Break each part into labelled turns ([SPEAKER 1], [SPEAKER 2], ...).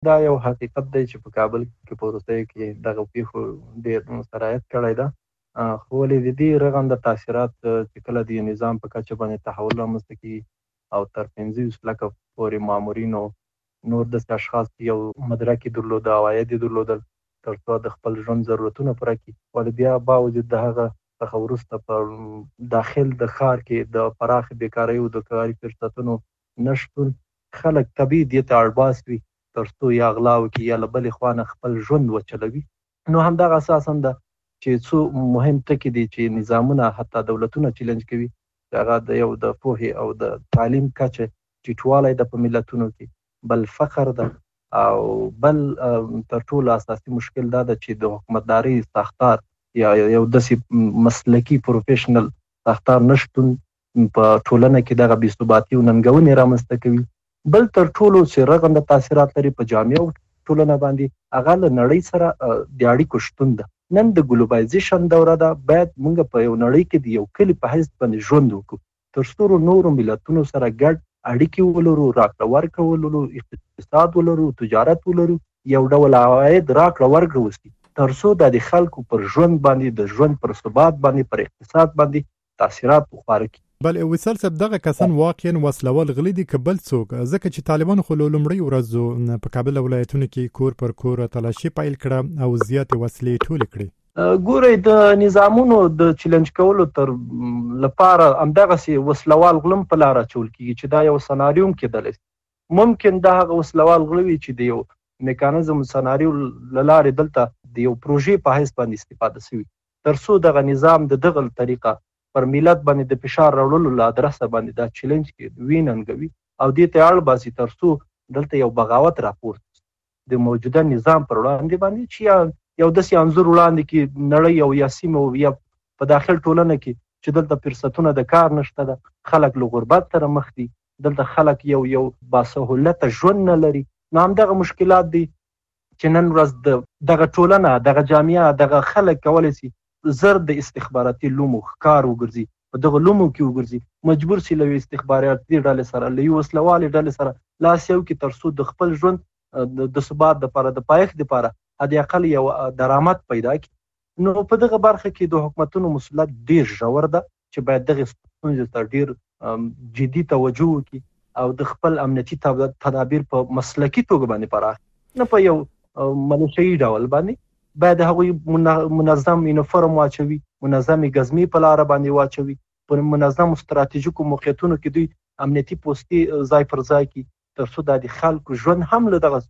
[SPEAKER 1] دا یو حقیقت دی چې په کابل کې په وروستیو کې دغه پیښو ډېر سرایت کړی ده. خو ولې د دې رغنده تاثیرات چې کله د نظام په کچه باندې تحول رامنځته کېږي او تر 500 لکه پورې مامورینو نور داسې اشخاص یو مدرک یې درلوده، عواید یې درلودل تر څو د خپل ژوند ضرورتونه پوره کړي، ولې بیا باوجود د هغه څخه وروسته په داخل د ښار کې د پراخې بیکارۍ او د کاري فرصتونو نشتون خلک طبیعي دې ته اړباس وي تر څو یا غلا وکړي یا له بلې خوا نه خپل ژوند وچلوي. نو همدغه اساسا ده چې څو مهم ټکي دي چې نظامونه حتی دولتونه چیلنج کوي، چې هغه د یو د پوهې او د تعلیم کچه ټیټوالی ده په ملتونو کې، بل فقر ده، او بل تر ټولو اساسي مشکل دا ده چې د حکومتدارۍ ساختار یا یو داسې مسلکي پروفیشنل ساختار نشتون په ټولنه کې دغه بې ثباتي او ننګونې رامنځته کوي. بل تر ټولو چې رغنده تاثیرات لري په جامعه او ټولنه باندې هغه له نړۍ سره د اړیکو شتون ده. نن د ګلوبلایزیشن دوره ده، باید موږ په یو نړۍ کې د یو کلي په حیث باندې ژوند وکړو، تر څو نورو ملتونو سره ګډ اړیکې ولرو، راکړه ورکړه ولرو، اقتصاد ولرو، تجارت ولرو، یو ډول عواید راکړه ورکړه وشي، تر څو د خلکو پر ژوند باندې، د ژوند پر ثبات باندې، پر اقتصاد باندې تاثیرات وخواره کړي.
[SPEAKER 2] بل وصال صاحب، دغه کسان واقعا وسلوال غلي دي که بل څوک؟ ځکه چې طالبانو خو لومړۍ ورځو په کابل ولایتونو کې کور پر کور تلاشي پیل کړه او زیاتې وسلې ټولې کړې.
[SPEAKER 1] ګورئ، د نظامونو د چیلنج کولو تر لپاره همدغسې وسلوال غلم په لاره اچول کېږي چې دا یو سناریو کېدلی شي. ممکن دا هغه وسلوال غله وي چې د یو میکانیزم سناریو له لارې دلته د یو پروژې په حیث باندې استفاده شوي، تر څو دغه نظام د دغه طریقه پر ملت باندې د فشار راوړلو له ادرسه باندې دا چیلنج کې ویننګوي او دې ته اړ باسي تر څو دلته یو بغاوت راپورته د موجوده نظام پر وړاندې باندې چې یو داسې انځور وړاندې کې نړۍ او یا سیمه او یا په داخل ټولنه کې چې دلته فرصتونه د کار نشته ده، خلک له غربت سره مخ دي، دلته خلک یو باسهولته ژوند نه لري. نو همدغه مشکلات دي چې نن ورځ دغه ټولنه، دغه جامعه، دغه خلک کولی شي زر د استخباراتي لومو ښکار وګرځي، په دغه لومو کې وګرځي، مجبور شي له استخباراتي ډلې سره، له یو وسلوالې ډلې سره لاس یو کړي تر څو د خپل ژوند د ثبات دپاره، د پایښت دپاره حد اقل یو درآمد پیدا کړي. نو په دغه برخه کې د حکومتونو مسؤلیت ډېر ژور ده چې باید دغې ستونزې ته ډېر جدي توجه وکړي او د خپل امنیتي تدابیر په مسلکي توګه باندې پراخ، نه په یو منشئي ډول باندې باید هغوی منظم یونیفورم واچوي، منظمې ګزمې په لاره باندې واچوي، په منظم ستراتیژیکو موقعیتونو کې دوی امنیتي پوستې ځای پر ځای کړي تر څو د خلکو ژوند هم له دغه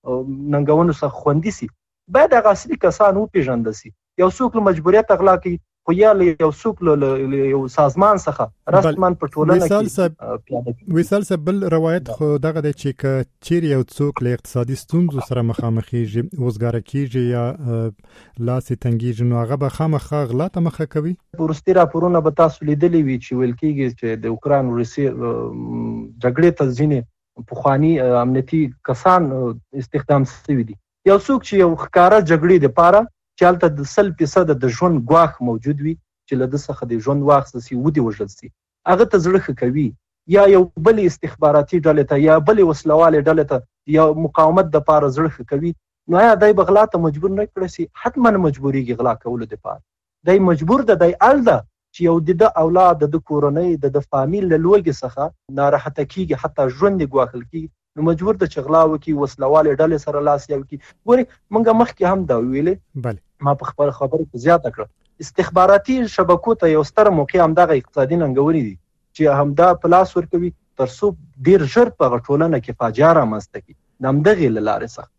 [SPEAKER 1] ننګونو څخه خوندي سي. باید هغه اصلي کسان وپېژندل سي. یو څوک له مجبوریت غلا کوي، خو یا یو څوک له یو سازمان څخه رسماً په ټولنه کې
[SPEAKER 2] وصال صاحب، بل روایت خو دغه دی چې که چیرې یو څوک له اقتصادي ستونزو سره مخامخېږي، وزګاره کېږي یا لاس یې تنګېږي، نو هغه به خامخا غلا ته مخه کوي.
[SPEAKER 1] وروستي راپورونه به تاسو لیدلي وي چې ویل کېږي چې د اوکراین روسیې جګړې ته ځینې پخواني امنیتي کسان استخدام شوي دي. یو څوک چې یو ښکاره جګړې دپاره چې هلته د 100% د ژوند ګواښ موجود وي چې له ده څخه د ژوند واخیستل سي، ودې وژل سي، هغه ته زړه ښه کوي، یا یو بلې استخباراتي ډلې ته یا بلې وسلوالې ډلې ته یا مقاومت دپاره زړه ښه کوي، نو آیا دی به غلا ته مجبور نه کړی سي؟ حتما مجبورېږي غلا کولو دپاره. دی مجبور ده، دی اړ ده چې یو د ده اولاد، د ده کورنۍ، د ده فامیل له لوږې څخه ناراحته کېږي، حتی ژوند یې ګواښل کېږي، نو مجبور ده چې غلا وکړي، وسلوالې ډلې سره لاس یو کړي. ګورې، موږ مخکې هم دا ویلې، ما په خپله خبره کې زیاته کړه، استخباراتي شبکو ته یو ستره موقع همدغه اقتصادي ننګونې دي چې همدا په لاس ورکوي تر څو ډېر ژر په هغه ټولنه کې فاجعه رامنځته کړي د همدغې له لارې څخه.